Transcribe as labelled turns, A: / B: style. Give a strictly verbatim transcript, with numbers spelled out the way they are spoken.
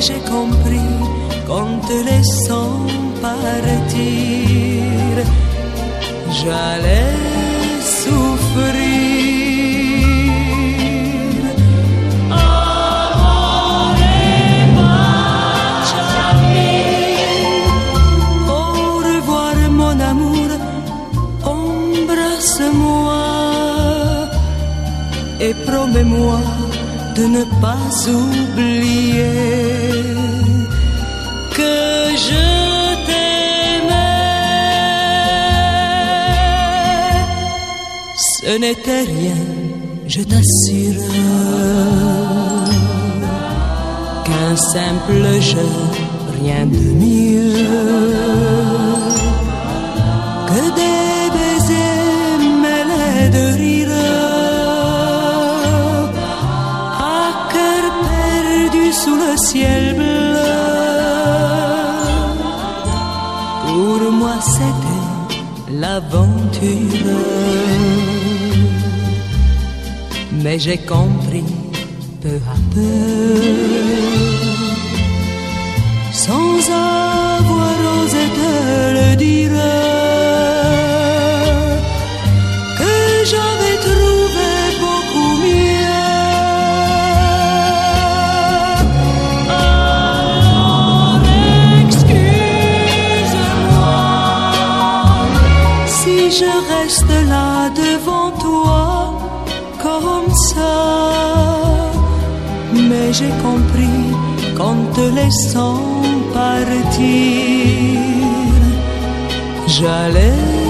A: j'ai compris qu'en te laissant partir, j'allais souffrir. Embrasse-moi et promets-moi de ne pas oublier que je t'aimais. Ce n'était rien, je t'assure, qu'un simple jeu, rien de mieux que des baisers mêlés de rire, à cœur perdu sous le ciel bleu. Pour moi c'était l'aventure, mais j'ai compris peu à peu, sans avoir osé te le dire, que j'avais trouvé beaucoup mieux. Alors excuse-moi si je reste là devant toi comme ça, mais j'ai compris qu'en te laissant partir, j'allais